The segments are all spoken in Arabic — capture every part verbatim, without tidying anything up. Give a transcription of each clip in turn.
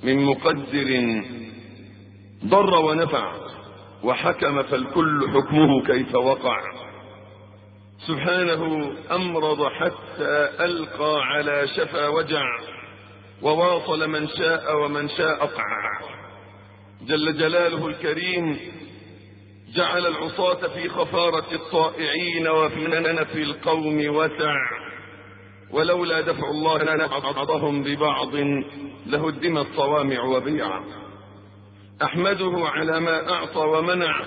من مقدر ضر ونفع، وحكم فالكل حكمه كيف وقع. سبحانه أمرض حتى ألقى على شفا وجع، وواصل من شاء ومن شاء قع. جل جلاله الكريم جعل العصاة في خفارة الطائعين وفي ننف القوم وسع، ولولا دفع الله لنا بعضهم ببعض لهدم الصوامع وبيع. أحمده على ما أعطى ومنع،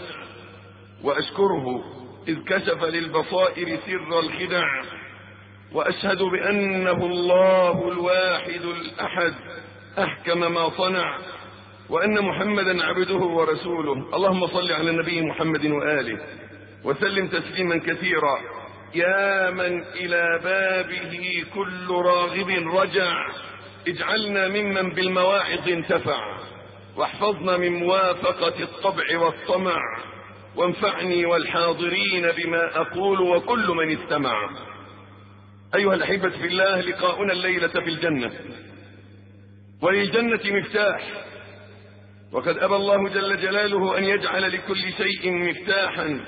وأشكره إذ كشف للبصائر سر الخدع، وأشهد بأنه الله الواحد الأحد أحكم ما صنع، وأن محمدا عبده ورسوله. اللهم صل على النبي محمد وآله وسلم تسليما كثيرا. يا من إلى بابه كل راغب رجع، اجعلنا ممن بالمواعظ انتفع، واحفظنا من موافقة الطبع والطمع، وانفعني والحاضرين بما أقول وكل من استمع. أيها الأحبة في الله، لقاؤنا الليلة في الجنة، وللجنة مفتاح، وقد أبى الله جل جلاله أن يجعل لكل شيء مفتاحا.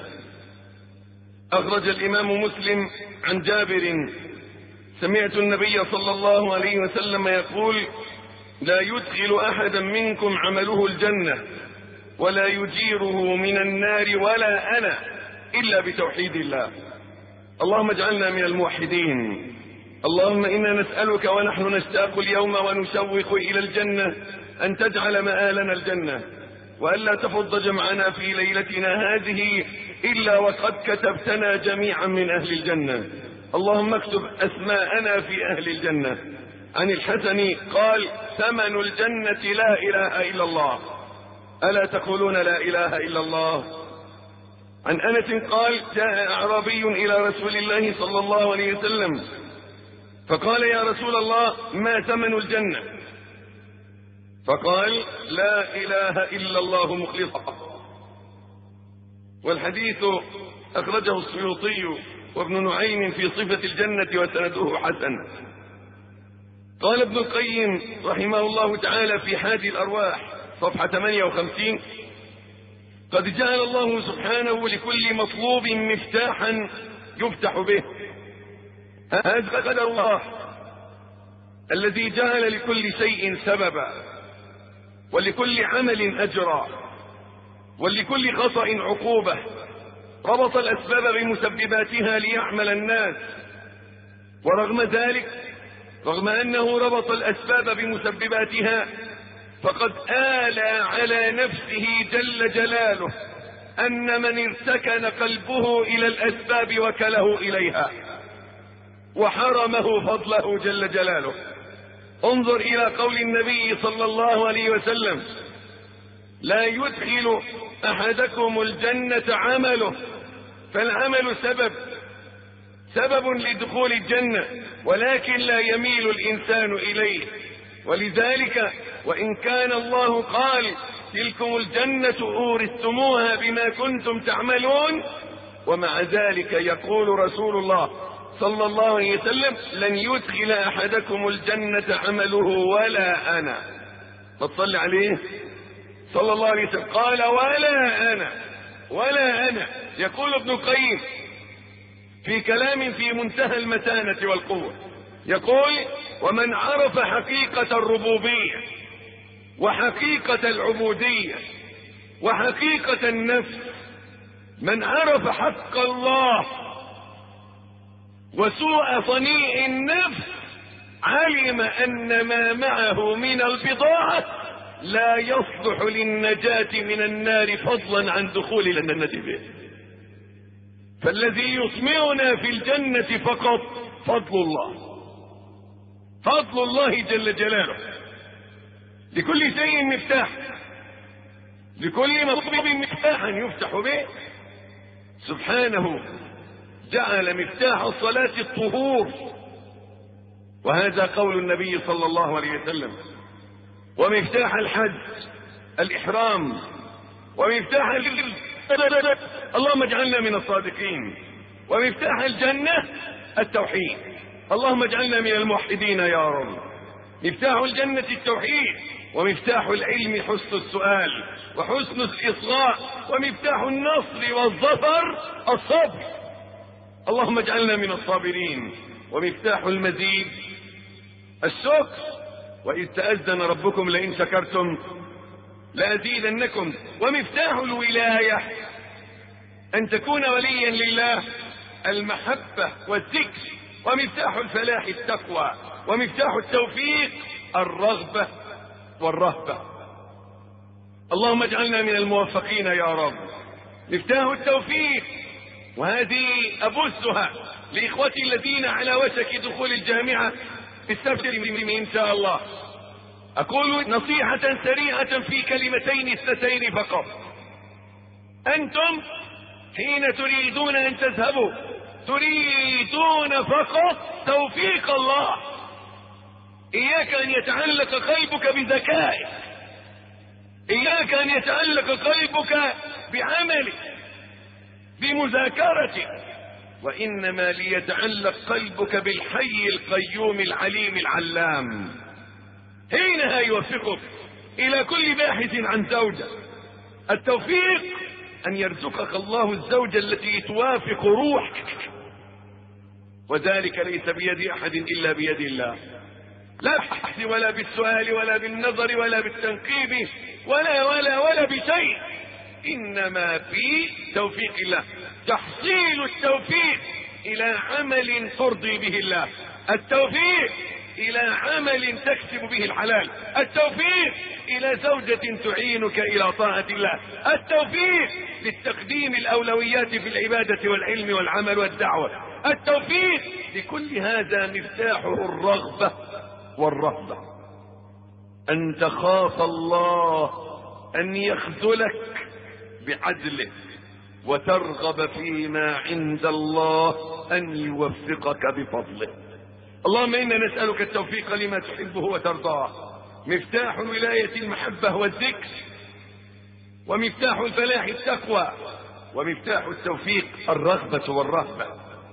أخرج الإمام مسلم عن جابر: سمعت النبي صلى الله عليه وسلم يقول: لا يدخل أحدا منكم عمله الجنة ولا يجيره من النار ولا أنا إلا بتوحيد الله. اللهم اجعلنا من الموحدين. اللهم إنا نسألك ونحن نشتاق اليوم ونشوق إلى الجنة أن تجعل مآلنا الجنة، وألا تفض جمعنا في ليلتنا هذه إلا وقد كتبتنا جميعا من أهل الجنة. اللهم اكتب أسماءنا في أهل الجنة. عن الحسن قال: ثمن الجنة لا إله إلا الله. ألا تقولون لا إله إلا الله؟ عن أنس قال: جاء أعرابي إلى رسول الله صلى الله عليه وسلم فقال: يا رسول الله، ما ثمن الجنة؟ فقال: لا إله إلا الله مخلصا. والحديث أخرجه السيوطي وابن نعيم في صفة الجنة وسنده حسن. قال ابن القيم رحمه الله تعالى في حادي الأرواح صفحة ثمانية وخمسين: قد جعل الله سبحانه لكل مطلوب مفتاحا يفتح به. هذا قدر الله الذي جعل لكل شيء سببا، ولكل عمل أجرا، ولكل خطأ عقوبة. ربط الأسباب بمسبباتها ليعمل الناس، ورغم ذلك، رغم أنه ربط الأسباب بمسبباتها، فقد آلى على نفسه جل جلاله أن من ارتكن قلبه إلى الأسباب وكله إليها، وحرمه فضله جل جلاله. انظر إلى قول النبي صلى الله عليه وسلم: لا يدخل أحدكم الجنة عمله. فالعمل سبب سبب لدخول الجنة، ولكن لا يميل الإنسان إليه. ولذلك وإن كان الله قال: تلكم الجنة أورثتموها بما كنتم تعملون، ومع ذلك يقول رسول الله صلى الله عليه وسلم: لن يدخل أحدكم الجنة عمله ولا أنا. فتصلي عليه صلى الله عليه وسلم. قال: ولا أنا ولا أنا. يقول ابن القيم في كلام في منتهى المتانة والقوة، يقول: ومن عرف حقيقة الربوبية وحقيقة العبودية وحقيقة النفس، من عرف حق الله وسوء صنيع النفس، علم أن ما معه من البضاعة لا يصلح للنجاة من النار فضلا عن دخول الجنة به. فالذي يسمعنا في الجنة فقط فضل الله، فضل الله جل جلاله. لكل شيء مفتاح، لكل مطلوب مفتاحا يفتح به. سبحانه جعل مفتاح الصلاة الطهور، وهذا قول النبي صلى الله عليه وسلم. ومفتاح الحج الإحرام، ومفتاح الجنة اللهم اجعلنا من الصادقين، ومفتاح الجنة التوحيد. اللهم اجعلنا من الموحدين يا رب. مفتاح الجنة التوحيد، ومفتاح العلم حسن السؤال وحسن الإصغاء، ومفتاح النصر والظفر الصبر. اللهم اجعلنا من الصابرين. ومفتاح المزيد الشكر، وإذ تأذن ربكم لئن شكرتم لأزيدنكم. ومفتاح الولاية أن تكون وليا لله، المحبة والذكر. ومفتاح الفلاح التقوى، ومفتاح التوفيق الرغبة والرهبة. اللهم اجعلنا من الموفقين يا رب. مفتاح التوفيق، وهذه أبثها لإخوتي الذين على وشك دخول الجامعة، استبشروا إن شاء الله. أقول نصيحة سريعة في كلمتين اثنتين فقط. أنتم حين تريدون أن تذهبوا تريدون فقط توفيق الله. إياك أن يتعلق قلبك بذكائك، إياك أن يتعلق قلبك بعملك بمذاكرتك، وإنما ليتعلق قلبك بالحي القيوم العليم العلام. حينها يوفقك إلى كل باحث عن زوجة. التوفيق أن يرزقك الله الزوجة التي توافق روحك، وذلك ليس بيد أحد إلا بيد الله. لا بالبحث ولا بالسؤال ولا بالنظر ولا بالتنقيب ولا ولا ولا بشيء، إنما في توفيق الله. تحصيل التوفيق إلى عمل ترضي به الله، التوفيق إلى عمل تكسب به الحلال، التوفيق إلى زوجة تعينك إلى طاعة الله، التوفيق للتقديم الأولويات في العبادة والعلم والعمل والدعوة، التوفيق لكل هذا مفتاحه الرغبة والرهبة. أن تخاف الله أن يخذلك بعدله، وترغب فيما عند الله أن يوفقك بفضله. اللهم إنا نسألك التوفيق لما تحبه وترضاه. مفتاح الولاية المحبة والذكر، ومفتاح الفلاح التقوى، ومفتاح التوفيق الرغبة والرهبة،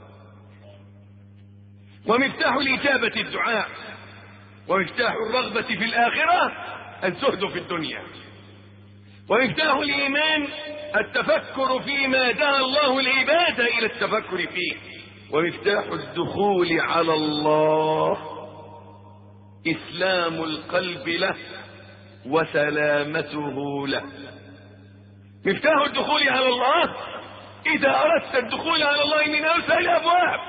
ومفتاح الإجابة الدعاء، ومفتاح الرغبة في الآخرة الزهد في الدنيا، ومفتاح الإيمان التفكر فيما دعا الله العباد إلى التفكر فيه، ومفتاح الدخول على الله إسلام القلب له وسلامته له. مفتاح الدخول على الله، إذا أردت الدخول على الله من أوسع الأبواب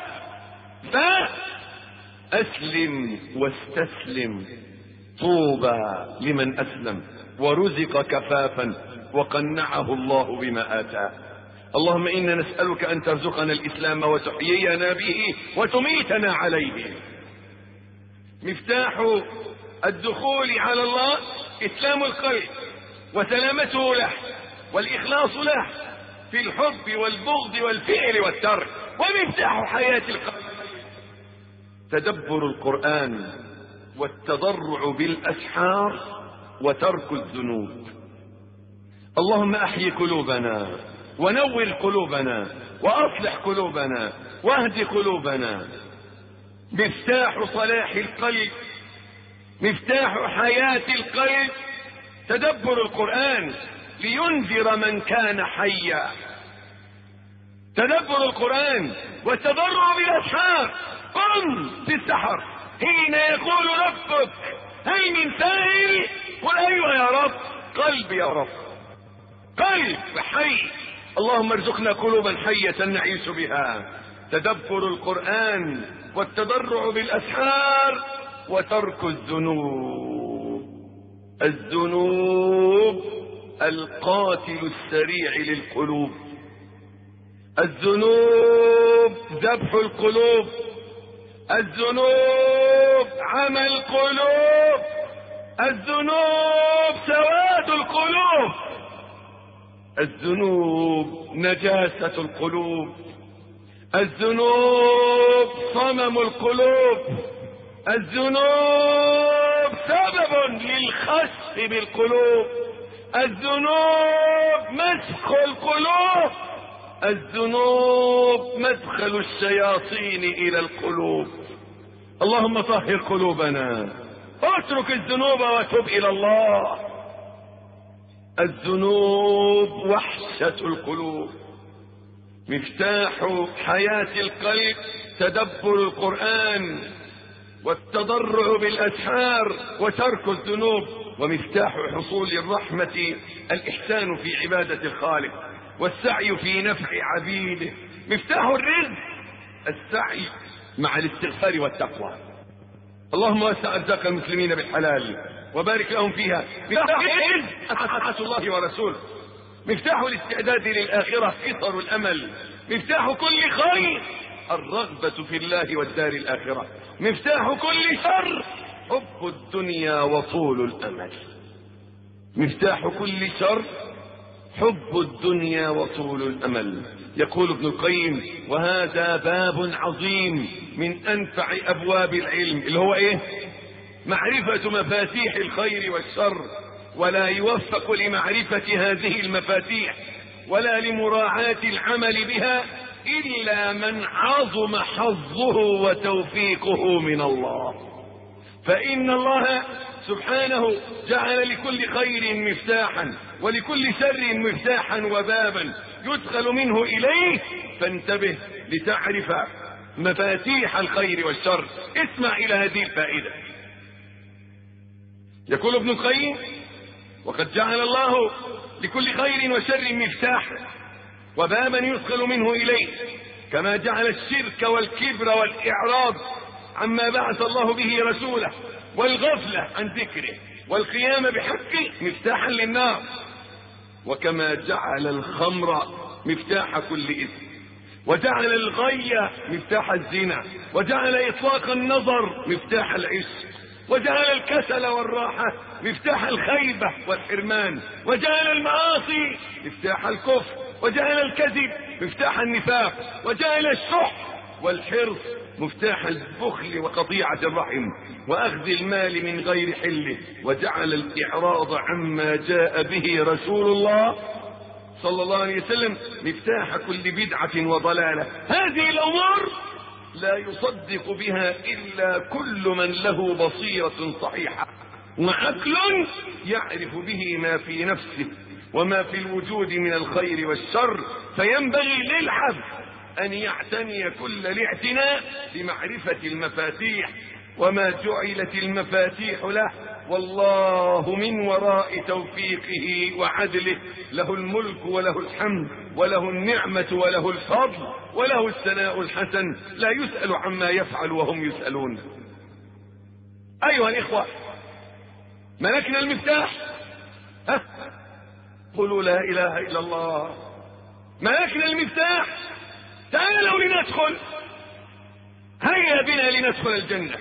فأسلم واستسلم. طوبى لمن أسلم ورزق كفافا وقنعه الله بما آتاه. اللهم إنا نسألك أن ترزقنا الإسلام وتحيينا به وتميتنا عليه. مفتاح الدخول على الله إسلام القلب وسلامته له والإخلاص له في الحب والبغض والفعل والترك. ومفتاح حياة القلب تدبر القرآن والتضرع بالأسحار وترك الذنوب. اللهم أحيي قلوبنا ونور قلوبنا وأصلح قلوبنا واهد قلوبنا. مفتاح صلاح القلب، مفتاح حياة القلب تدبر القرآن لينذر من كان حيا. تدبر القرآن والتضرع بالأسحار. قم في السحر حين يقول ربك هل من سائل؟ قل أيوة يا رب، قلبي يا رب، قلب حي. اللهم ارزقنا قلوبا حية نعيش بها. تدبر القرآن والتضرع بالأسحار وترك الذنوب. الذنوب القاتل السريع للقلوب، الذنوب ذبح القلوب، الذنوب عمى القلوب، الذنوب سواد القلوب، الذنوب نجاسة القلوب، الذنوب صمم القلوب، الذنوب سبب للخسف بالقلوب، الذنوب مسخ القلوب، الذنوب مدخل الشياطين إلى القلوب. اللهم طهر قلوبنا اترك الذنوب وتب الى الله. الذنوب وحشة القلوب. مفتاح حياة القلب تدبر القرآن والتضرع بالأسحار وترك الذنوب. ومفتاح حصول الرحمة الإحسان في عبادة الخالق والسعي في نفع عبيده. مفتاح الرزق السعي مع الاستغفار والتقوى. اللهم وسع أرزاق المسلمين بالحلال وبارك لهم فيها. مفتاح الرزق الله ورسوله. مفتاح الاستعداد للآخرة قصر الأمل. مفتاح كل خير الرغبة في الله والدار الآخرة. مفتاح كل شر حب الدنيا وطول الأمل. مفتاح كل شر حب الدنيا وطول الأمل. يقول ابن القيم: وهذا باب عظيم من أنفع أبواب العلم، اللي هو إيه؟ معرفة مفاتيح الخير والشر، ولا يوفق لمعرفة هذه المفاتيح ولا لمراعاة العمل بها إلا من عظم حظه وتوفيقه من الله. فإن الله سبحانه جعل لكل خير مفتاحا ولكل شر مفتاحا وبابا يدخل منه إليه، فانتبه لتعرف مفاتيح الخير والشر. اسمع إلى هذه الفائدة. يقول ابن القيم: وقد جعل الله لكل خير وشر مفتاحا وبابا يدخل منه إليه، كما جعل الشرك والكبر والإعراض عما بعث الله به رسوله والغفلة عن ذكره والقيام بحقه مفتاحا للنار، وكما جعل الخمر مفتاح كل إثم، وجعل الغي مفتاح الزنا، وجعل إطلاق النظر مفتاح العشق، وجعل الكسل والراحة مفتاح الخيبة والحرمان، وجعل المعاصي مفتاح الكفر، وجعل الكذب مفتاح النفاق، وجعل الشح والحرص مفتاح البخل وقطيعة الرحم وأخذ المال من غير حله، وجعل الإعراض عما جاء به رسول الله صلى الله عليه وسلم مفتاح كل بدعة وضلالة. هذه الأمور لا يصدق بها إلا كل من له بصيرة صحيحة وعقل يعرف به ما في نفسه وما في الوجود من الخير والشر، فينبغي للعبد أن يعتني كل الاعتناء بمعرفة المفاتيح، وما جعلت المفاتيح له، والله من وراء توفيقه وعدله له الملك وله الحمد وله النعمة وله الفضل وله الثناء الحسن، لا يسأل عما يفعل وهم يسألون. أيها الإخوة، ملكنا المفتاح. ها؟ قولوا لا إله إلا الله. ملكنا المفتاح. تعالوا لندخل. هيا بنا لندخل الجنة،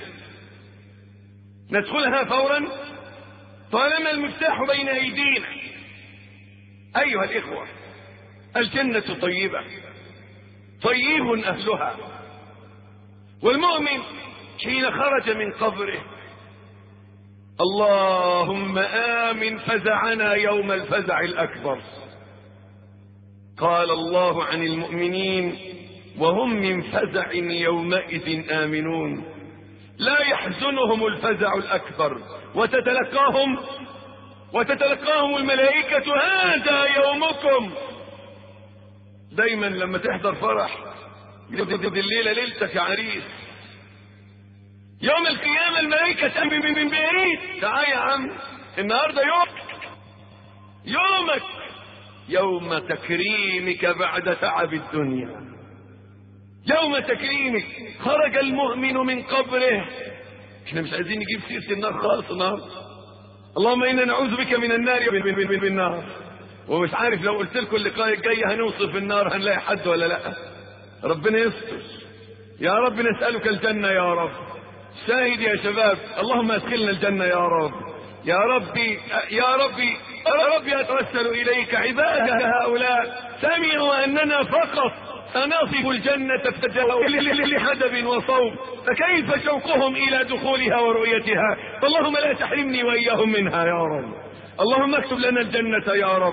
ندخلها فورا طالما المفتاح بين أيدينا. أيها الإخوة، الجنة طيبة طيب أهلها، والمؤمن حين خرج من قبره: اللهم آمن فزعنا يوم الفزع الأكبر. قال الله عن المؤمنين: وهم من فزع يومئذ آمنون، لا يحزنهم الفزع الأكبر، وتتلقاهم وتتلقاهم الملائكة: هذا يومكم. دايما لما تحضر فرح يجد الليلة ليلتك يا عريس. يوم القيامة الملائكة تأمن من بعيد: تعال يا عم، النهاردة يومك يومك يوم تكريمك بعد تعب الدنيا، يوم تكريمك. خرج المؤمن من قبره. احنا مش عايزين نجيب سيرة النار خالص النهارده. اللهم انا نعوذ بك من النار بالنار. ومش عارف لو قلت لكم اللقاء الجاي هنوصف النار هنلاقي حد ولا لا. ربنا يستر يا رب. نسألك الجنة يا رب. شاهد يا شباب، اللهم ادخلنا الجنة يا رب. يا ربي يا ربي يا ربي اتوسل اليك. عبادك هؤلاء سمعوا اننا فقط سنصف الجنة فجاءوا لحدب وصوم، فكيف شوقهم الى دخولها ورؤيتها. اللهم لا تحرمني واياهم منها يا رب. اللهم اكتب لنا الجنة يا رب.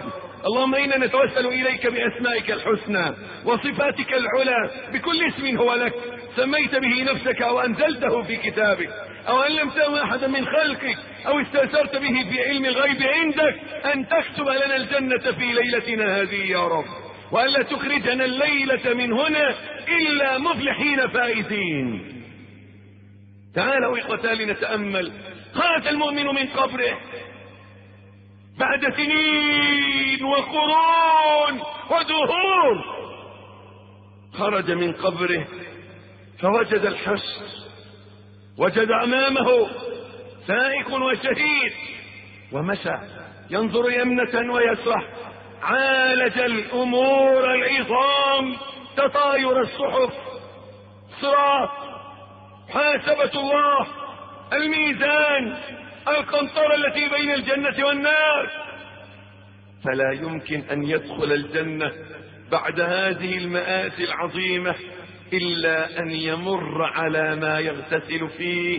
اللهم إنا نتوسل إليك بأسمائك الحسنى وصفاتك العلى بكل اسم هو لك سميت به نفسك أو أنزلته في كتابك أو علمته أحدا من خلقك أو استأثرت به في علم الغيب عندك أن تكتب لنا الجنة في ليلتنا هذه يا رب، وألا تخرجنا الليلة من هنا إلا مفلحين فائزين. تعالوا إخوتان لنتأمل. خرج المؤمن من قبره بعد سنين وقرون ودهور، خرج من قبره فوجد الحشر، وجد أمامه سائق وشهيد، ومشى ينظر يمنة ويسرح، عالج الأمور العظام، تطاير الصحف، صراط، حاسبة الله، الميزان، القنطرة التي بين الجنة والنار. فلا يمكن أن يدخل الجنة بعد هذه المآسي العظيمة إلا أن يمر على ما يغتسل فيه.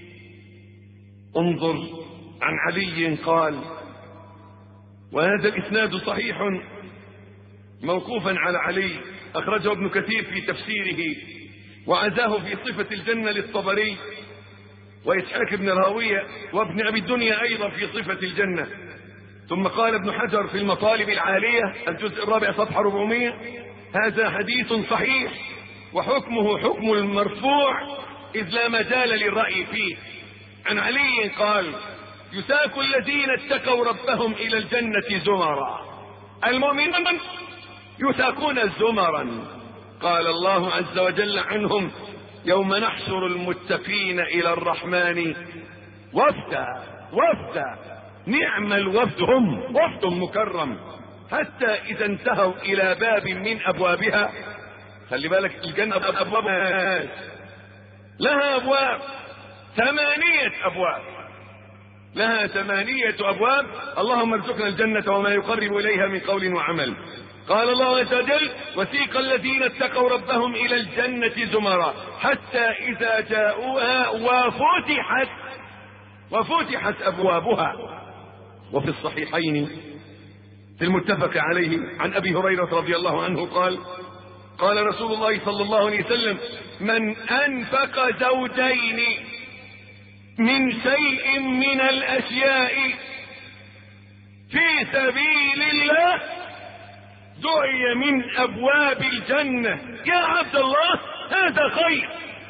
انظر عن علي قال، وهذا الإسناد صحيح موقوفا على علي، أخرجه ابن كثير في تفسيره، وعزاه في صفة الجنة للطبري، وإسحاق بن راوية وابن أبي الدنيا أيضا في صفة الجنة. ثم قال ابن حجر في المطالب العالية الجزء الرابع صفحة أربعمائة: هذا حديث صحيح وحكمه حكم المرفوع إذ لا مجال للرأي فيه. عن علي قال: يساق الذين اتقوا ربهم إلى الجنة زمرا، المؤمنون يساقون زمرا. قال الله عز وجل عنهم: يوم نحشر المتقين إلى الرحمن وفدا وفدا، نعم الوفد هم، وفد مكرم. حتى إذا انتهوا إلى باب من أبوابها، خلي بالك الجنة أبوابها لها أبواب، ثمانية أبواب، لها ثمانية أبواب. اللهم ارزقنا الجنة وما يقرب إليها من قول وعمل. قال الله عز وجل: وسيق الذين اتقوا ربهم إلى الجنة زمرا حتى إذا جاءوها وفتحت وفتحت أبوابها. وفي الصحيحين في المتفق عليه عن أبي هريرة رضي الله عنه قال: قال رسول الله صلى الله عليه وسلم: من أنفق زوجين من شيء من الأشياء في سبيل الله دعي من أبواب الجنة. يا عبد الله هذا خير.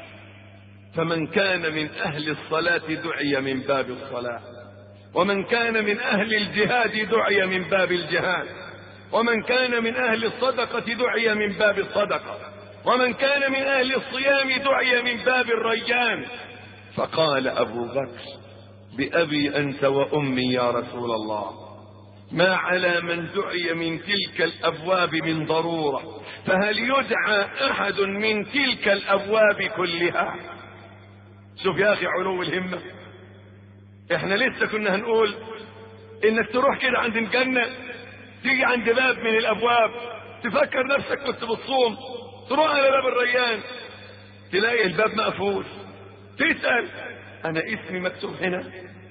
فمن كان من أهل الصلاة دعي من باب الصلاة، ومن كان من أهل الجهاد دعي من باب الجهاد، ومن كان من أهل الصدقة دعي من باب الصدقة، ومن كان من أهل الصيام دعي من باب الريان. فقال أبو بكر: بأبي أنت وأمي يا رسول الله، ما على من دعي من تلك الأبواب من ضرورة، فهل يدعى أحد من تلك الأبواب كلها؟ شوف يا أخي علو الهمة. احنا لسه كنا هنقول انك تروح كده عند الجنة، تيجي عند باب من الأبواب تفكر نفسك كنت بتصوم، تروح على باب الريان تلاقي الباب مقفول، تسأل: أنا اسمي مكتوب هنا؟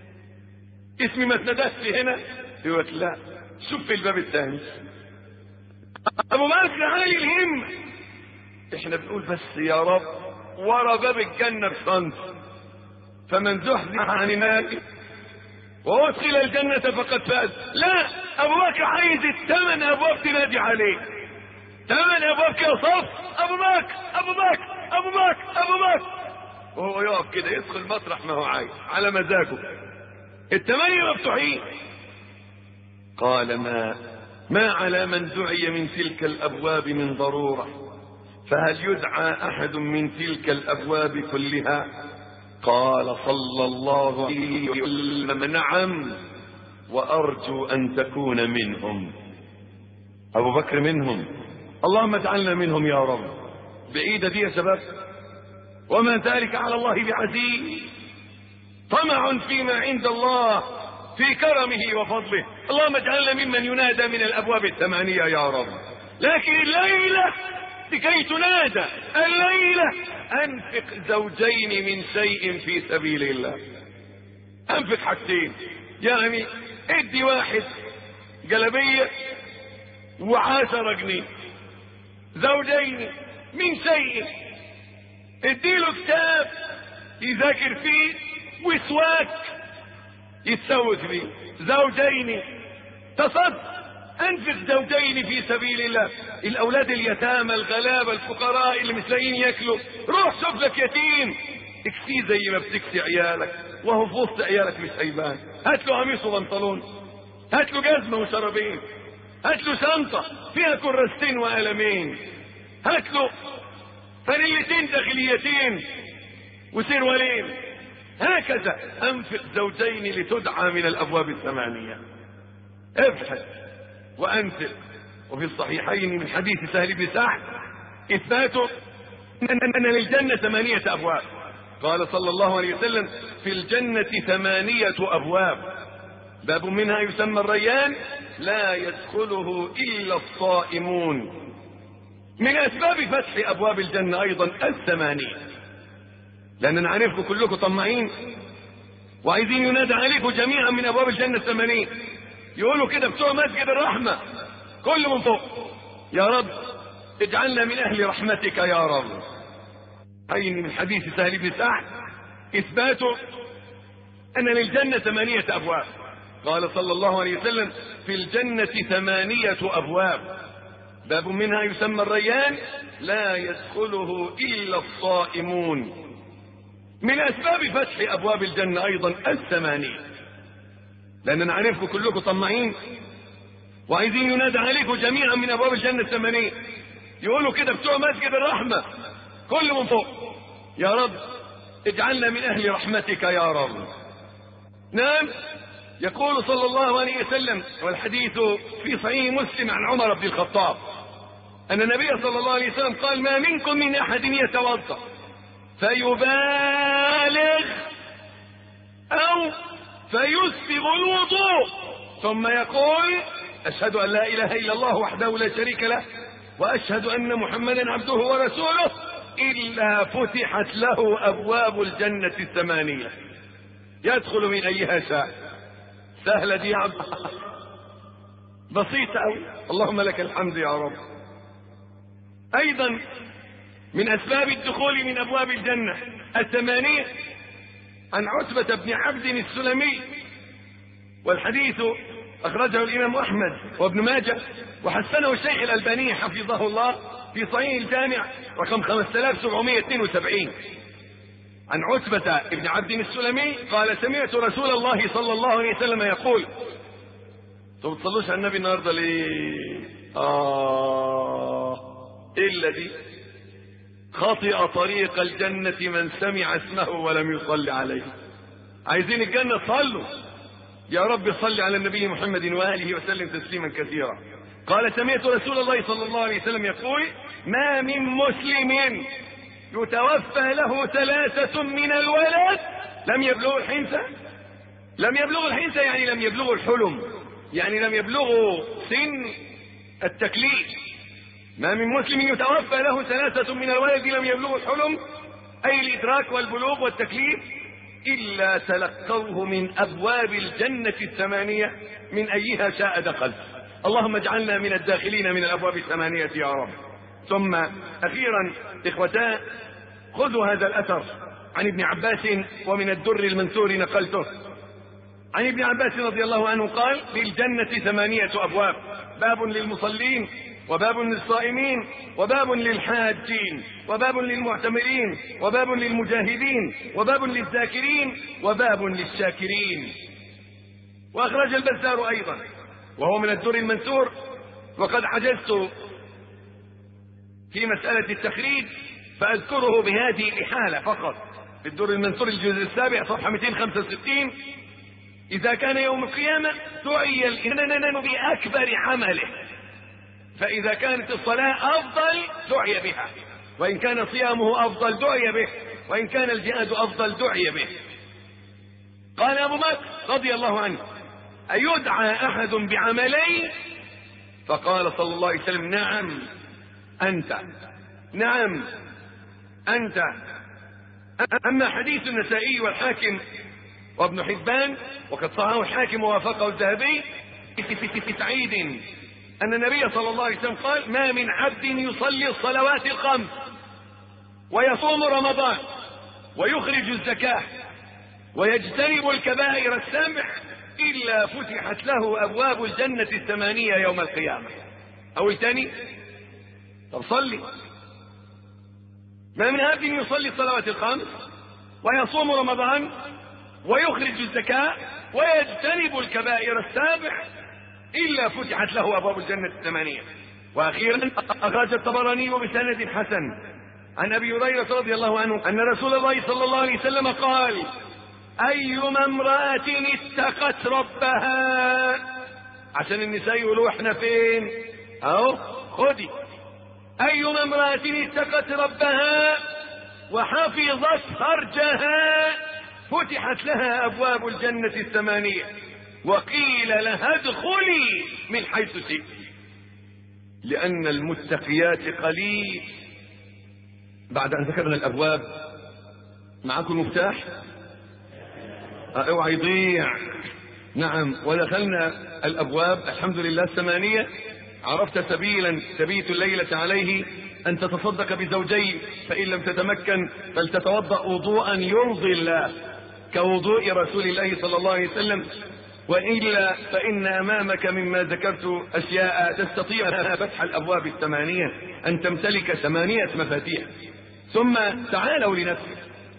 اسمي ما اتندهش هنا؟ يقول: لا، شوف في الباب الثاني. أبو بكر عالي الهم. احنا بنقول بس يا رب ورا باب الجنة بصنف، فمن زحزح عن النار وادخل الجنة فقد فاز. لا، أبو بكر عايز الثمان أبواب تنادي عليه، ثمان أبواب كده صف: أبو بكر أبو بكر أبو بكر أبو بكر، وهو يقف كده يدخل مطرح ما هو عايز على مزاجه. الثمانية مفتوحين. قال: ما ما على من دعي من تلك الأبواب من ضرورة، فهل يدعى أحد من تلك الأبواب كلها؟ قال صلى الله عليه وسلم: نعم، وأرجو أن تكون منهم. أبو بكر منهم، اللهم اجعلنا منهم يا رب. بعيدة دي يا شباب، وما ذلك على الله بعزيز. طمع فيما عند الله في كرمه وفضله. اللهم اجعلنا ممن ينادى من الأبواب الثمانية يا رب. لكن الليلة لكي تنادى الليلة أنفق زوجين من شيء في سبيل الله. أنفق حاجتين، يعني ادي واحد جلبية وعشرة جنيه. زوجين من شيء، اديله كتاب يذاكر فيه وسواك يتسوق فيه. زوجين تصدق، انفق زوجين في سبيل الله. الاولاد اليتامى الغلابه الفقراء اللي مش لاقيين ياكلوا، روح شوف لك يتيم اكسيه زي ما بتكسي عيالك، وهو في وسط عيالك مش هيبان. هات له قميص وبنطلون، هات له جزمه وشرابين، هات له شنطه فيها كراستين وقلمين، هات له فانيلتين داخليتين وسروالين. هكذا انفق زوجين لتدعى من الابواب الثمانيه. ابحث وانفق. وفي الصحيحين من حديث سهل بن سعد اثبات ان للجنه ثمانيه ابواب. قال صلى الله عليه وسلم: في الجنه ثمانيه ابواب، باب منها يسمى الريان لا يدخله الا الصائمون. من اسباب فتح ابواب الجنه ايضا الثمانيه، لاننا عارفكم كلكم طماعين وعايزين ينادى عليكم جميعا من ابواب الجنه الثمانيه. يقولوا كده بتوع مسجد الرحمه كل من فوق: يا رب اجعلنا من اهل رحمتك يا رب. اين من حديث سهل بن سعد اثبات ان للجنه ثمانيه ابواب. قال صلى الله عليه وسلم: في الجنه ثمانيه ابواب، باب منها يسمى الريان لا يدخله الا الصائمون. من اسباب فتح ابواب الجنه ايضا الثمانيه، لاننا عارفكم كلكم طماعين وعايزين ينادى عليكم جميعا من ابواب الجنه الثمانيه. يقولوا كده بتوع مسجد الرحمه كل من فوق: يا رب اجعلنا من اهل رحمتك يا رب. نعم، يقول صلى الله عليه وسلم، والحديث في صحيح مسلم عن عمر بن الخطاب، ان النبي صلى الله عليه وسلم قال: ما منكم من احد يتوضا فيبالغ او فيسبغ الوضوء ثم يقول: اشهد ان لا اله الا الله وحده لا شريك له واشهد ان محمدا عبده ورسوله، الا فتحت له ابواب الجنه الثمانيه يدخل من ايها شاء. سهله دي يا عبد، بسيطه قوي. اللهم لك الحمد يا رب. ايضا من اسباب الدخول من ابواب الجنه الثمانيه عن عتبه بن عبد السلمي، والحديث اخرجه الامام احمد وابن ماجه وحسنه الشيخ الالباني حفظه الله في صحيح الجامع رقم خمسة آلاف وسبعمائة واثنين وسبعين. عن عتبه بن عبد السلمي قال: سمعت رسول الله صلى الله عليه وسلم يقول. انتوا بتصلوش على النبي النهارده ليه؟ اه الا دي خطئ طريق الجنة من سمع اسمه ولم يصلي عليه. عايزين الجنة صلوا. يا رب صل على النبي محمد وآله وسلم تسليما كثيرا. قال: سمعت رسول الله صلى الله عليه وسلم يقول: ما من مسلم يتوفى له ثلاثة من الولد لم يبلغوا الحنثى. لم يبلغوا الحنثى يعني لم يبلغوا الحلم، يعني لم يبلغوا سن التكليف. ما من مسلم يتوفى له ثلاثة من الولد لم يبلغوا الحلم، أي الإدراك والبلوغ والتكليف، إلا تلقوه من أبواب الجنة الثمانية من أيها شاء دخل. اللهم اجعلنا من الداخلين من الأبواب الثمانية يا رب. ثم أخيرا إخوتان، خذوا هذا الأثر عن ابن عباس ومن الدر المنثور نقلته. عن ابن عباس رضي الله عنه قال: للجنة ثمانية أبواب، باب للمصلين وباب للصائمين وباب للحاجين وباب للمعتمرين وباب للمجاهدين وباب للذاكرين وباب للشاكرين. وأخرج البزار أيضا وهو من الدر المنثور، وقد عجزت في مسألة التخريج فأذكره بهذه الإحالة فقط. في الدر المنثور الجزء السابع صفحة مئتين وخمسة وستين: إذا كان يوم القيامة دعي الإنسان بأكبر عمله، فإذا كانت الصلاة أفضل دعي بها، وإن كان صيامه أفضل دعي به، وإن كان الجهاد أفضل دعي به. قال أبو بكر رضي الله عنه: أيدعى أحد بعملين؟ فقال صلى الله عليه وسلم: نعم أنت، نعم أنت. أما حديث النسائي والحاكم وابن حبان وقد صححه الحاكم ووافقه الذهبي في سعيد أن النبي صلى الله عليه وسلم قال: ما من عبد يصلي الصلوات الخمس ويصوم رمضان ويخرج الزكاة ويجتنب الكبائر السبع إلا فتحت له أبواب الجنة الثمانية يوم القيامة. أو الثاني، طب صلي. ما من عبد يصلي الصلوات الخمس ويصوم رمضان ويخرج الزكاة ويجتنب الكبائر السبع إلا فتحت له أبواب الجنة الثمانية. وأخيرا أخرج الطبراني بسند حسن عن أبي هريرة رضي الله عنه أن رسول الله صلى الله عليه وسلم قال: أيما امرأة اتقت ربها، عشان النساء يقولوا احنا فين اهو خدي، أيما امرأة اتقت ربها وحفظت فرجها فتحت لها أبواب الجنة الثمانية وقيل لها ادخلي من حيث شئت. لأن المتقيات قليل. بعد أن ذكرنا الأبواب، معكم مفتاح؟ اوعى يضيع. نعم، ودخلنا الأبواب الحمد لله الثمانية. عرفت سبيلا تبيت الليلة عليه أن تتصدق بزوجين، فإن لم تتمكن فلتتوضأ وضوءا يرضي الله كوضوء رسول الله صلى الله عليه وسلم، وإلا فإن أمامك مما ذكرت أشياء تستطيع فتح الأبواب الثمانية، أن تمتلك ثمانية مفاتيح. ثم تعالوا لندخل.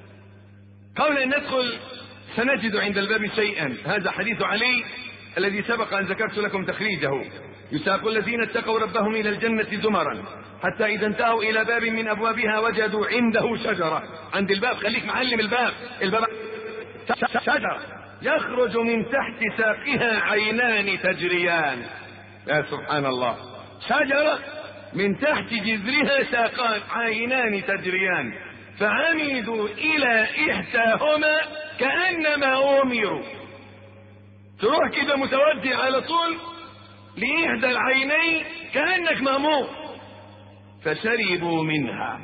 قبل أن ندخل سنجد عند الباب شيئا. هذا حديث علي الذي سبق أن ذكرت لكم تخريجه: يساق الذين اتقوا ربهم إلى الجنة زمرا حتى إذا انتهوا إلى باب من أبوابها وجدوا عنده شجرة. عند الباب، خليك معلم الباب، الباب شجرة يخرج من تحت ساقها عينان تجريان. يا سبحان الله، شجرة من تحت جذرها ساقان عينان تجريان، فعمدوا إلى إحداهما كأنما أمروا. تروح كده متوجه على طول لإحدى العينين كأنك مأمور. فشربوا منها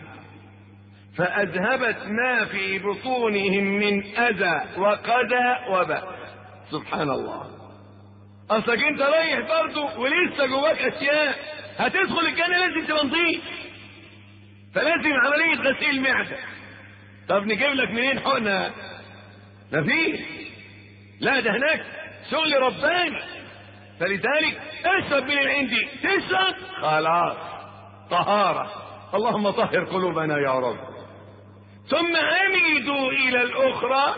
فأذهبت ما في بطونهم من أذى وقذى وبأس. سبحان الله. أصلك أنت رايح برضه ولسه جواك أشياء، هتدخل الجنة لازم تبقى نظيف، فلازم عملية غسيل معدة. طب نجيب لك منين حقنة؟ مفيش. لا، ده هناك شغل رباني. فلذلك اشرب من عندي، تشرب خلاص طهارة. اللهم طهر قلوبنا يا رب. ثم عمدوا إلى الأخرى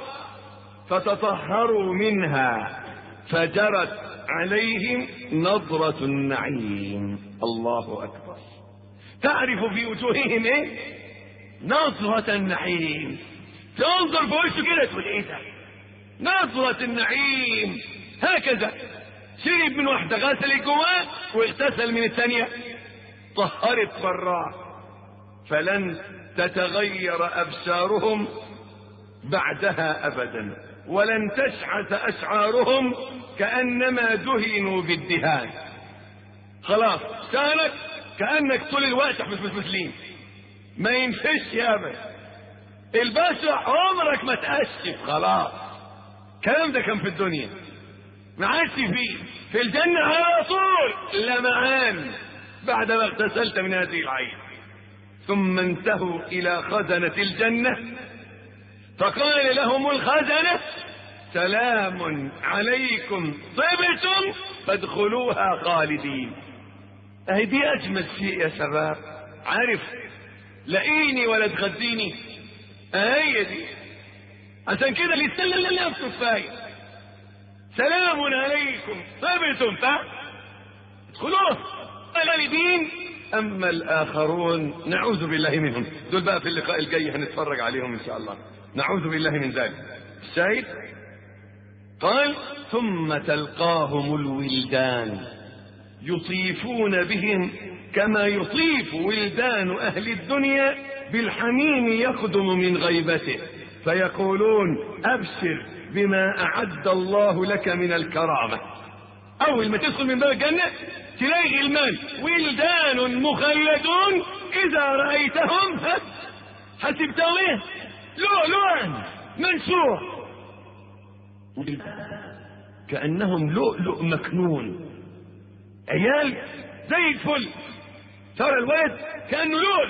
فتطهروا منها فجرت عليهم نظرة النعيم. الله أكبر. تعرف في وجوههم ايه؟ نظرة النعيم. تنظر في وشه كده تقول ايه ده؟ نظرة النعيم. هكذا شرب من واحدة، غسل جواه واغتسل من الثانية، طهرت براه، فلن تتغير أبشارهم بعدها أبدا، ولن تشعث أشعارهم كأنما دهنوا بالدهان. خلاص كانت كأنك طول الوقت مسلين، ما ينفش يا أبدا. البشرة عمرك ما تأشف. خلاص الكلام ده كان في الدنيا، ما عادش فيه. في الجنة على طول لمعان بعد ما اغتسلت من هذه العين. ثم انتهوا إلى خزنة الجنة فقال لهم الخزنة: سلام عليكم طبتم فادخلوها خالدين. اهي دي أجمل شيء يا شباب. عارف، لاقيني ولا تغديني، اهي دي. عشان كده اللي يستلل الله في كفاية. سلام عليكم طبتم فادخلوها خالدين. أما الآخرون نعوذ بالله منهم، دول بقى في اللقاء الجاي هنتفرج عليهم إن شاء الله، نعوذ بالله من ذلك. الشاهد قال: ثم تلقاهم الولدان يطيفون بهم كما يطيف ولدان أهل الدنيا بالحميم يقدم من غيبته، فيقولون: أبشر بما أعد الله لك من الكرامة. أول ما تدخل من باب الجنة تلاقي غلمان ولدان مخلدون إذا رأيتهم حسبتهم إيه؟ لؤلؤا منثورا، كأنهم لؤلؤ مكنون. عيال زي الفل، ترى الولد كأنه لول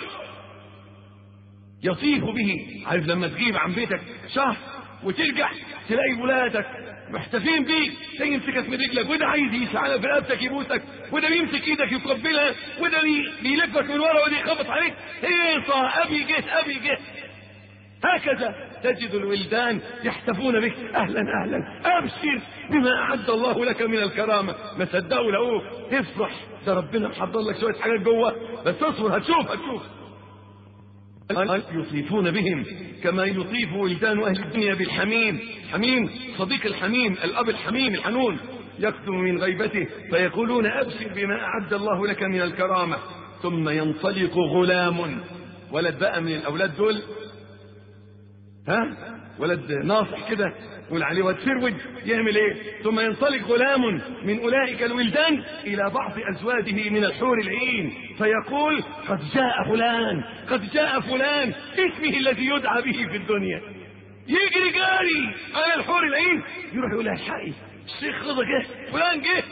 يطيف به. عارف لما تجيب عن بيتك شهر وترجع تلاقي ولادك محتفين بيك، ده يمسكك من رجلك، وده عايز يسعى في رقبتك يبوسك، وده بيمسك ايدك يقبلها، وده بيلفك من ورا، وده يخبط عليك، هيصة ابي جه ابي جه. هكذا تجد الولدان يحتفون بك، اهلا اهلا ابشر بما اعد الله لك من الكرامه. ما صدقوا لقوك افرح، ده ربنا محضر لك شويه حاجات جوه، بس اصبر هتشوف هتشوف. يطيفون بهم كما يطيف ولدان اهل الدنيا بالحميم. حميم صديق الحميم، الاب الحميم الحنون، يكتم من غيبته فيقولون ابشر بما اعد الله لك من الكرامه. ثم ينطلق غلام، ولد بقى من الاولاد دول، ها ولد ناصح كده يقول عليه واد فرود، يعمل ايه؟ ثم ينطلق غلام من اولئك الولدان الى بعض ازواجه من الحور العين فيقول قد جاء فلان قد جاء فلان اسمه الذي يدعى به في الدنيا. يجري جاري على الحور العين، يروح يقول لها الحقي الشيخ رضا جه، فلان جه.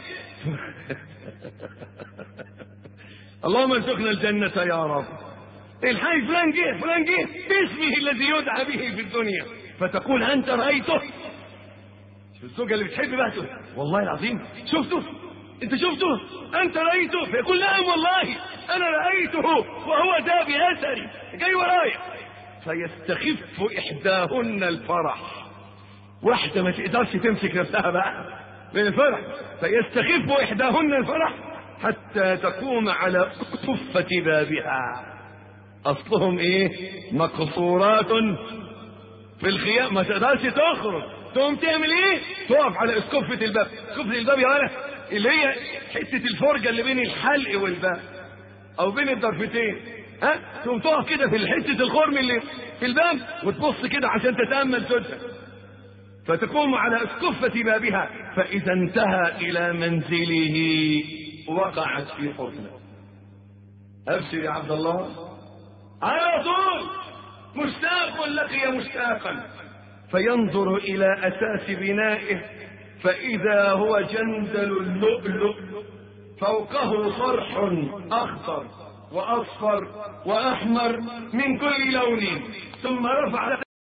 اللهم ارزقنا الجنة يا رب. الحي فلان جه فلان جه باسمه الذي يدعى به في الدنيا. فتقول انت رايته؟ الزوجه اللي بتحب بقى تقول والله العظيم شفته؟ انت شفته؟ انت رايته؟ فيقول نعم والله انا رايته وهو ذا باثري جاي ورايا. فيستخف احداهن الفرح، واحده ما تقدرش تمسك نفسها بقى من الفرح، فيستخف احداهن الفرح حتى تقوم على صفة بابها. اصلهم ايه؟ مقصورات في الخيام، ما تقدرش تخرج، تقوم تعمل ايه؟ تقف على اسقفة الباب. اسقفة الباب يا ولد اللي هي حتة الفرجة اللي بين الحلق والباب او بين الضرفتين، ها؟ تقوم تقف كده في حتة الخرم اللي في الباب وتبص كده عشان تتأمل سدها، فتقوم على اسقفة بابها، فاذا انتهى الى منزله وقعت في حضنه. ابشر يا عبد الله، على طول مشتاق لقي مشتاقا، فينظر الى اساس بنائه فاذا هو جندل اللؤلؤ، فوقه صرح اخضر واصفر واحمر من كل لون، ثم رفع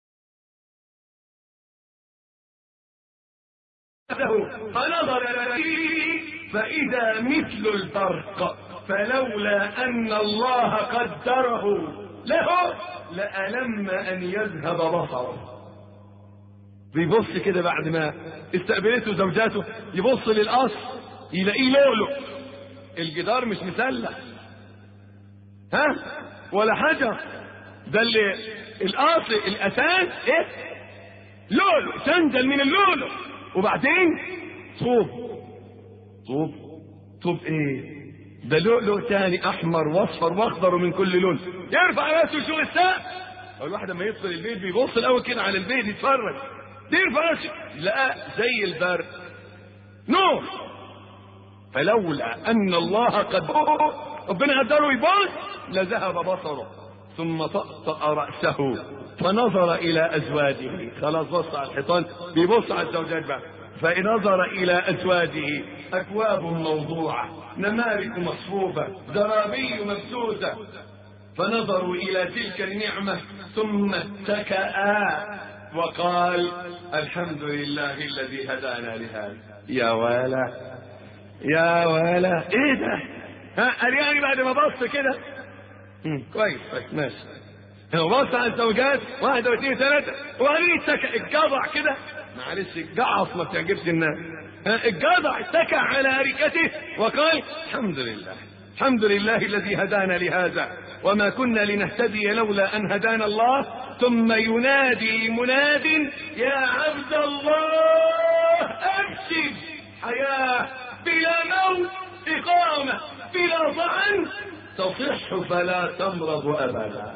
فنظر اليه فاذا مثل البرق، فلولا ان الله قدره له لألم ان يذهب بصره. بيبص كده بعد ما استقبلته زوجاته، يبص للقصر يلاقيه لؤلؤ، الجدار مش مسلح ها ولا حاجه، ده اللي القصر الاساس ايه؟ لؤلؤ، سندل من اللؤلؤ، وبعدين طوب طوب طوب ايه؟ ده لؤلؤ تاني احمر واصفر واخضر ومن كل لون. يرفع راسه يشوف السقف، اول واحد لما يدخل البيت بيبص الاول كده على البيت يتفرج، يرفع راسه لقى زي البرق نور. فلولا ان الله قد ربنا قدره يبص لذهب بصره. ثم طأطأ رأسه فنظر الى ازواجه، خلاص بص على الحيطان بيبص على الزوجات بقى، فنظر الى ازواجه اكواب موضوعه، نمارق مصفوفه، زرابي مبثوثه، فنظروا الى تلك النعمه ثم اتكأا وقال الحمد لله الذي هدانا لهذا. يا ويله يا ويله ايه ده؟ ها قال يعني بعد ما بص كده كويس كويس ماشي، هو بص على الزوجات واحده واثنين وثلاثه وبعدين اتكأ الجضع كده، معلش الجعص ما بتعجبش الناس، الجضع اتكأ على اريكته وقال الحمد لله الحمد لله الذي هدانا لهذا وما كنا لنهتدي لولا ان هدانا الله. ثم ينادي مناد يا عبد الله ابشر، حياه بلا موت، اقامه بلا طعن، تصح فلا تمرض ابدا.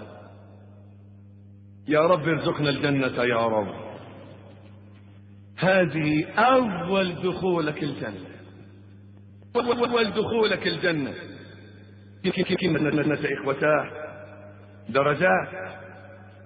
يا رب ارزقنا الجنه يا رب. هذه اول دخولك الجنه، اول دخولك الجنه. كلمة إخوتاه درجات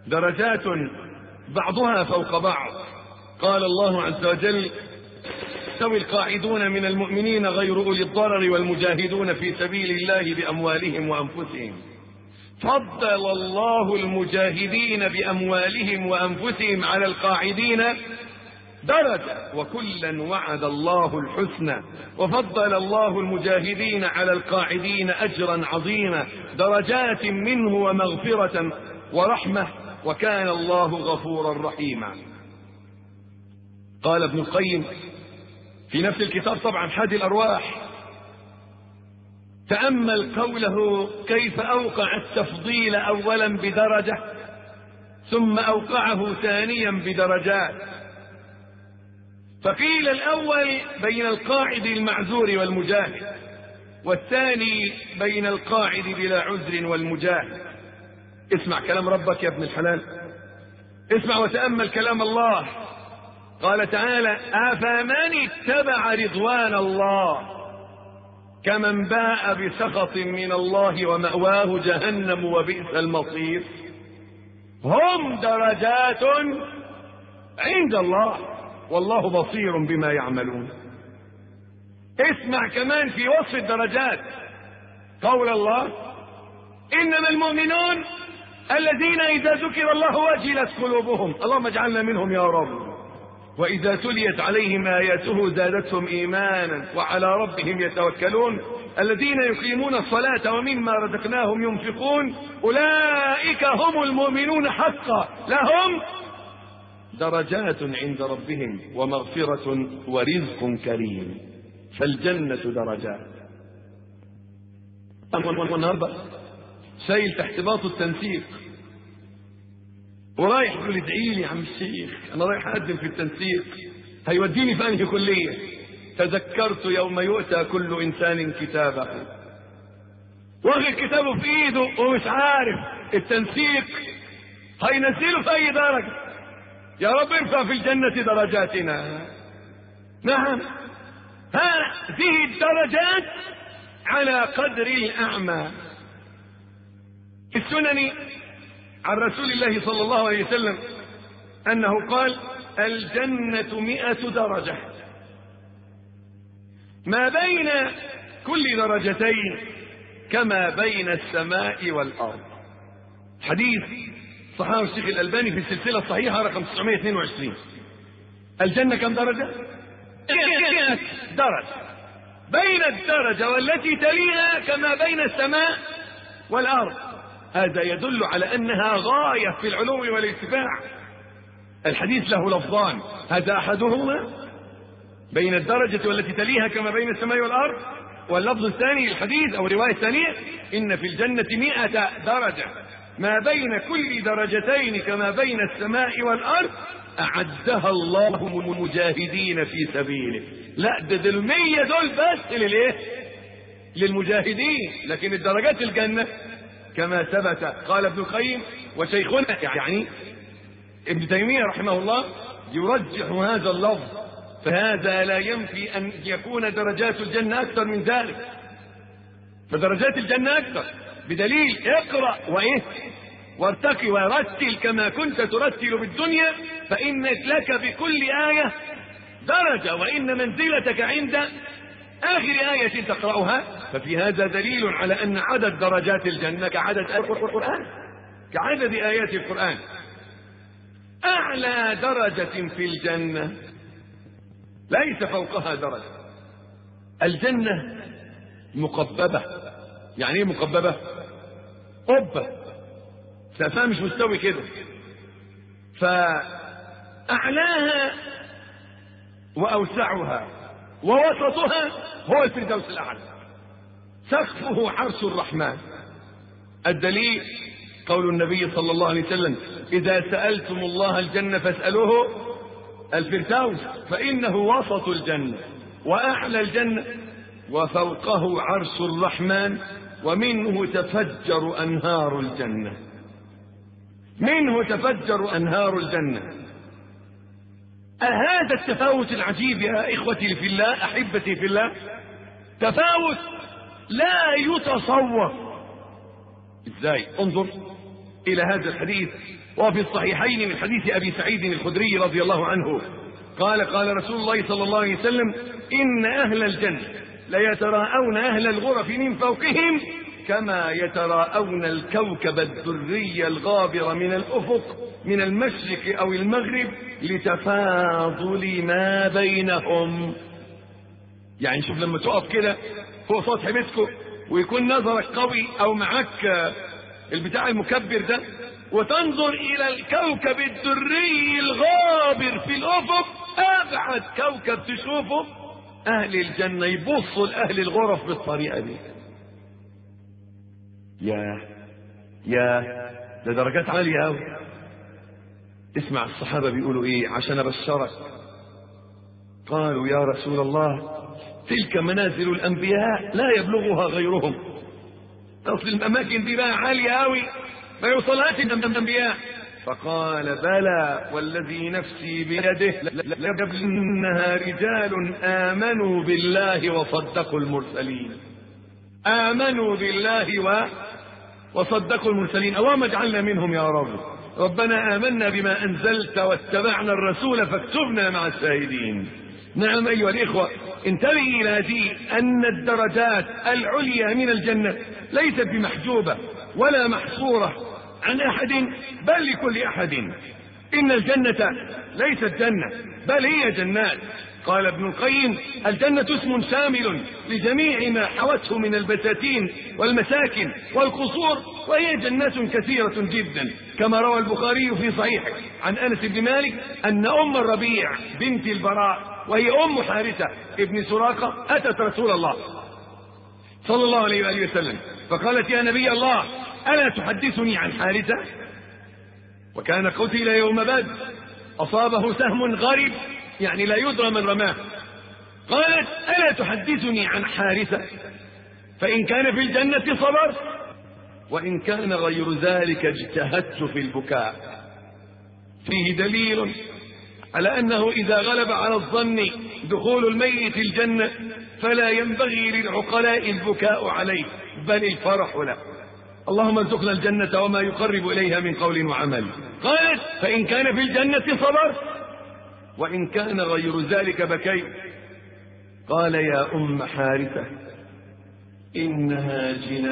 درجات بعضها فوق بعض. قال الله عز وجل يستوي القاعدون من المؤمنين غير أولي الضرر والمجاهدون في سبيل الله بأموالهم وأنفسهم. فضل الله المجاهدين بأموالهم وأنفسهم على القاعدين درجة، وكلا وعد الله الحسنى. وفضل الله المجاهدين على القاعدين أجرا عظيما، درجات منه ومغفرة ورحمة، وكان الله غفورا رحيما. قال ابن القيم في نفس الكتاب طبعا حادي الأرواح: تأمل قوله كيف أوقع التفضيل أولا بدرجة ثم أوقعه ثانيا بدرجات. فقيل الأول بين القاعد المعذور والمجاهد، والثاني بين القاعد بلا عذر والمجاهد. اسمع كلام ربك يا ابن الحلال، اسمع وتأمل كلام الله. قال تعالى: أفمن اتبع رضوان الله كمن باء بسخط من الله ومأواه جهنم وبئس المصير. هم درجات عند الله والله بصير بما يعملون. اسمع كمان في وصف الدرجات قول الله: إنما المؤمنون الذين إذا ذكر الله وجلت قلوبهم. اللهم اجعلنا منهم يا رب. وإذا تليت عليهم آياته زادتهم إيمانا وعلى ربهم يتوكلون. الذين يقيمون الصلاة ومما رزقناهم ينفقون أولئك هم المؤمنون حقا لهم درجات عند ربهم ومغفرة ورزق كريم. فالجنة درجات. والنهارده سيل تحت باط التنسيق ورايح يقول ادعي لي يا عم الشيخ انا رايح اقدم في التنسيق، هيوديني في انهي كليه؟ تذكرت يوم يؤتى كل انسان كتابه، واخد كتابه في ايده ومش عارف التنسيق هينزله في اي درجه. يا رب ارفع في الجنه درجاتنا. نعم، هذه الدرجات على قدر الاعمال. في السنن عن رسول الله صلى الله عليه وسلم أنه قال: الجنة مئة درجة، ما بين كل درجتين كما بين السماء والأرض. حديث صححه الشيخ الألباني في السلسلة الصحيحة رقم تسعمائة واثنين وعشرين. الجنة كم درجة؟ مئة درجة، بين الدرجة والتي تليها كما بين السماء والأرض. هذا يدل على أنها غاية في العلو والارتفاع. الحديث له لفظان، هذا أحدهما بين الدرجة والتي تليها كما بين السماء والأرض، واللفظ الثاني الحديث أو الرواية الثانية: إن في الجنة مئة درجة ما بين كل درجتين كما بين السماء والأرض أعدها الله للمجاهدين في سبيله. لا ده المية دول بس للإيه؟ للمجاهدين. لكن الدرجات الجنة كما ثبت. قال ابن القيم وشيخنا يعني ابن تيمية رحمه الله يرجح هذا اللفظ، فهذا لا ينفي أن يكون درجات الجنة أكثر من ذلك. فدرجات الجنة أكثر بدليل: اقرأ وإيه وارتقي ورتل كما كنت ترتل بالدنيا فإن لك بكل آية درجة، وإن منزلتك عند آخر آية تقرأها. ففي هذا دليل على أن عدد درجات الجنة كعدد آيات القرآن، كعدد آيات القرآن. أعلى درجة في الجنة ليس فوقها درجة. الجنة مقببة. يعني ايه مقببة؟ قبة، سقفها مش مستوي كده. فأعلاها وأوسعها ووسطها هو الفردوس الأعلى، سقفه عرش الرحمن. الدليل قول النبي صلى الله عليه وسلم: إذا سألتم الله الجنة فاسألوه الفردوس فإنه وسط الجنة وأعلى الجنة وفوقه عرش الرحمن ومنه تفجر أنهار الجنة. منه تفجر أنهار الجنة. أهذا التفاوت العجيب يا إخوتي في الله، أحبتي في الله، تفاوت لا يتصور. إزاي؟ انظر إلى هذا الحديث وفي الصحيحين من حديث أبي سعيد الخدري رضي الله عنه قال قال رسول الله صلى الله عليه وسلم: إن أهل الجنة ليتراءون أهل الغرف من فوقهم كما يتراءون الكوكب الدري الغابر من الأفق من المشرق أو المغرب لتفاضل ما بينهم. يعني شوف لما تقف كده فوق سطح بيتكم ويكون نظرك قوي أو معك البتاع المكبر ده وتنظر إلى الكوكب الدري الغابر في الأفق، أبعد كوكب تشوفه، أهل الجنة يبصوا لأهل الغرف بالطريقة دي. يا يا ده درجات عالية أوي. اسمع الصحابة بيقولوا إيه عشان أبشرك. قالوا: يا رسول الله، تلك منازل الأنبياء لا يبلغها غيرهم. أصل الأماكن دي بقى عالية أوي ما يوصلهاش الأنبياء. فقال: بلى والذي نفسي بيده ليبلغنها رجال آمنوا بالله وصدقوا المرسلين. آمنوا بالله و... وصدقوا المرسلين. اللهم اجعلنا منهم يا رب. ربنا آمنا بما أنزلت واتبعنا الرسول فاكتبنا مع الشاهدين. نعم أيها الإخوة، انتبه إلى هذه أن الدرجات العليا من الجنة ليست بمحجوبة ولا محصورة عن أحد، بل لكل أحد. إن الجنة ليست جنة بل هي جنات. قال ابن القيم: الجنة اسم شامل لجميع ما حوته من البساتين والمساكن والقصور، وهي جنات كثيرة جدا، كما روى البخاري في صحيحه عن أنس بن مالك أن أم الربيع بنت البراء وهي أم حارثة ابن سراقة أتت رسول الله صلى الله عليه وآله وسلم فقالت: يا نبي الله، ألا تحدثني عن حارثة؟ وكان قتل يوم بدر، أصابه سهم غريب يعني لا يدرى من رماه. قالت: ألا تحدثني عن حارثة؟ فإن كان في الجنة صبرت، وإن كان غير ذلك اجتهدت في البكاء. فيه دليل على أنه إذا غلب على الظن دخول الميت الجنة فلا ينبغي للعقلاء البكاء عليه بل الفرح له. اللهم ارزقنا الجنة وما يقرب إليها من قول وعمل. قالت: فإن كان في الجنة صبرت، وإن كان غير ذلك بكيت. قال: يا أم حارثة، إنها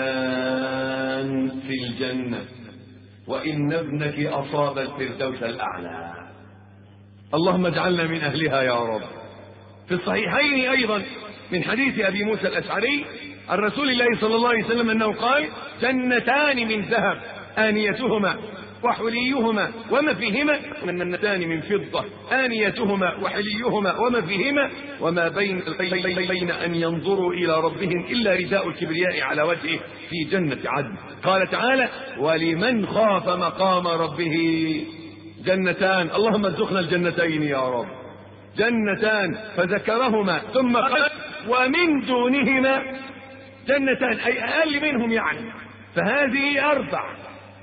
جنان في الجنة، وإن ابنك أصاب الفردوس الأعلى. اللهم اجعلنا من أهلها يا رب. في الصحيحين أيضا من حديث أبي موسى الأشعري عن رسول الله صلى الله عليه وسلم أنه قال: جنتان من ذهب آنيتهما وحليهما وما فيهما، جنتان من فضة آنيتهما وحليهما وما فيهما، وما بين بين أن ينظروا إلى ربهم إلا رداء الكبرياء على وجهه في جنة عدن. قال تعالى: ولمن خاف مقام ربه جنتان. اللهم ارزقنا الجنتين يا رب. جنتان فذكرهما ثم قال: ومن دونهما جنتان، أي أقل منهم يعني، فهذه أربع.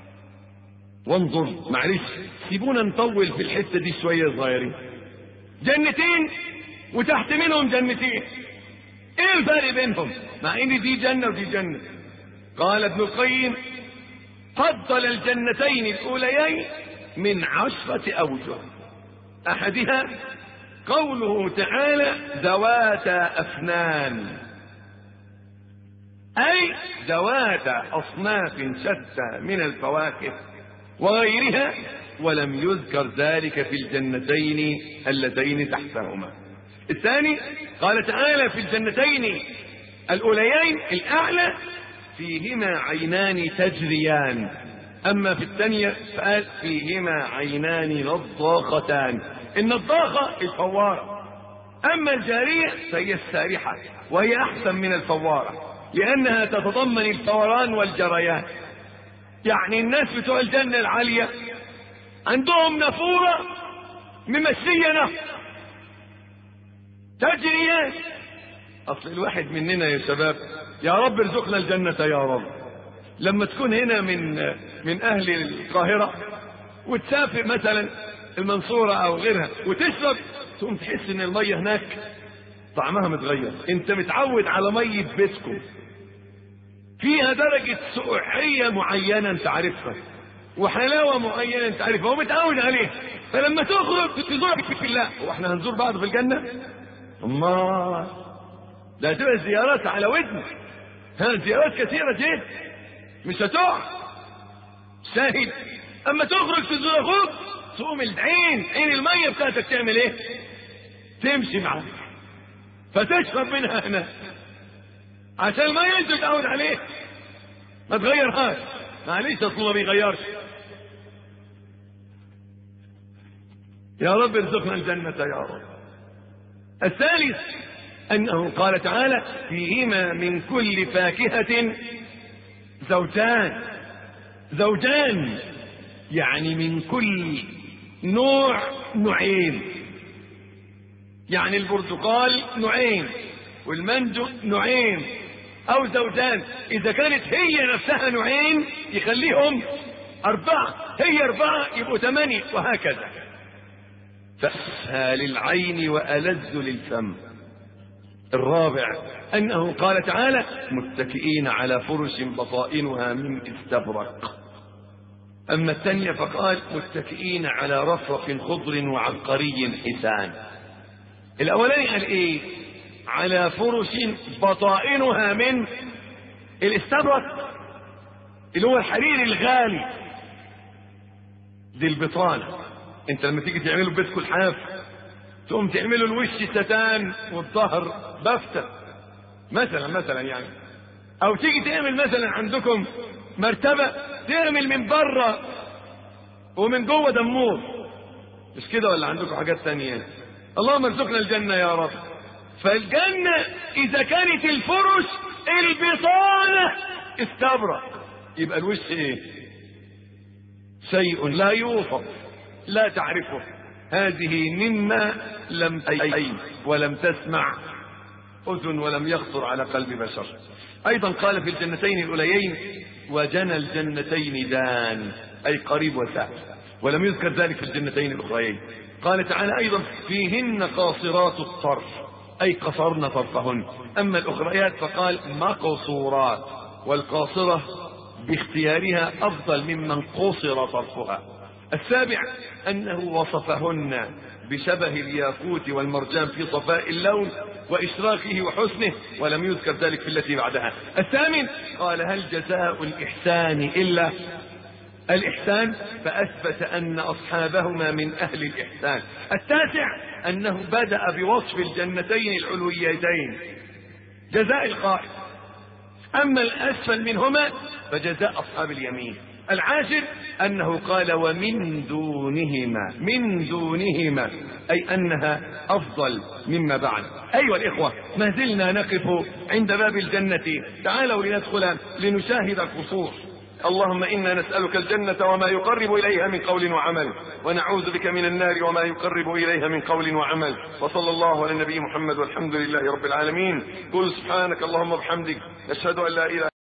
وانظر، معلش سيبونا نطول في الحتة دي شوية صغيرين. جنتين وتحت منهم جنتين، ايه الفرق بينهم مع ان دي جنة ودي جنة؟ قال ابن القيم: فضل الجنتين الأوليين من عشرة أوجه. أحدها قوله تعالى: ذواتا أفنان، أي ذواتا أصناف شتى من الفواكه وغيرها، ولم يذكر ذلك في الجنتين اللتين تحتهما. الثاني قال تعالى: في الجنتين الأوليين الأعلى فيهما عينان تجريان. أما في الثانية فقال: فيهما عينان نضاختان. النضاخة الفوارة، أما الجارية فهي السارحة، وهي أحسن من الفوارة لأنها تتضمن الفوران والجريان. يعني الناس بتوع الجنة العالية عندهم نافورة ممشية نهر تجريان. أصل الواحد مننا يا شباب، يا رب ارزقنا الجنة يا رب، لما تكون هنا من من أهل القاهرة وتسافر مثلا المنصورة أو غيرها وتشرب، تقوم تحس إن المية هناك طعمها متغير. أنت متعود على مية بيتكم، فيها درجة سقوعية معينة أنت عارفها، وحلاوة معينة انت عارف هو متعود عليها، فلما تخرج تزور في الله. هو احنا هنزور بعض في الجنة؟ الله، ده هتبقى الزيارات على ودن، ها زيارات كثيرة جدا مش هتقع. شاهد اما تخرج تزور اخوك تقوم العين عين المية بتاعتك تعمل ايه؟ تمشي معاك فتشرب منها هنا عشان المية انت تتعود عليه ما تغيرهاش. معلش اصله ما بيغيرش. يا رب ارزقنا الجنة يا رب. الثالث انه قال تعالى فيهما من كل فاكهة زوجان. زوجان يعني من كل نوع نوعين، يعني البرتقال نوعين والمانجو نوعين او زوجان. اذا كانت هي نفسها نوعين يخليهم اربعة، هي اربعة يبقوا ثمانية وهكذا. فأسهى للعين وألذ للفم. الرابع انه قال تعالى متكئين على فرش بطائنها من استبرق. اما الثانية فقال متكئين على رفرف خضر وعبقري حسان. الاولاني قال ايه؟ على فرش بطائنها من الاستبرق اللي هو الحرير الغالي. دي البطانة. انت لما تيجي تعمله بيت كل حاف تقوم تعمله الوش ستان والظهر بفتة مثلا مثلا يعني، او تيجي تعمل مثلا عندكم مرتبة تعمل من بره ومن جوه دمور، مش كده ولا عندكم حاجات تانية؟ اللهم ارزقنا الجنة يا رب. فالجنة اذا كانت الفرش البطانة استبرق يبقى الوش ايه؟ شيء لا يوصف لا تعرفه. هذه مما لم تأي ولم تسمع أذن ولم يخطر على قلب بشر. أيضا قال في الجنتين الأوليين وجنى الجنتين دان أي قريب وسهل، ولم يذكر ذلك في الجنتين الأخريين. قال تعالى أيضا فيهن قاصرات الطرف أي قصرن طرفهن. أما الأخريات فقال مقصورات، والقاصرة باختيارها أفضل ممن قصر طرفها. السابع أنه وصفهن بشبه الياقوت والمرجان في صفاء اللون وإشراقه وحسنه، ولم يذكر ذلك في التي بعدها. الثامن قال هل جزاء الإحسان إلا الإحسان، فأثبت أن أصحابهما من أهل الإحسان. التاسع أنه بدأ بوصف الجنتين العلويتين جزاء القائل، أما الأسفل منهما فجزاء أصحاب اليمين. العاشر أنه قال ومن دونهما، من دونهما أي أنها أفضل مما بعد. أيها الإخوة ما زلنا نقف عند باب الجنة، تعالوا لندخل لنشاهد القصور. اللهم إنا نسألك الجنة وما يقرب إليها من قول وعمل، ونعوذ بك من النار وما يقرب إليها من قول وعمل. وصلى الله على النبي محمد والحمد لله رب العالمين. قل سبحانك اللهم وبحمدك نشهد أن لا إله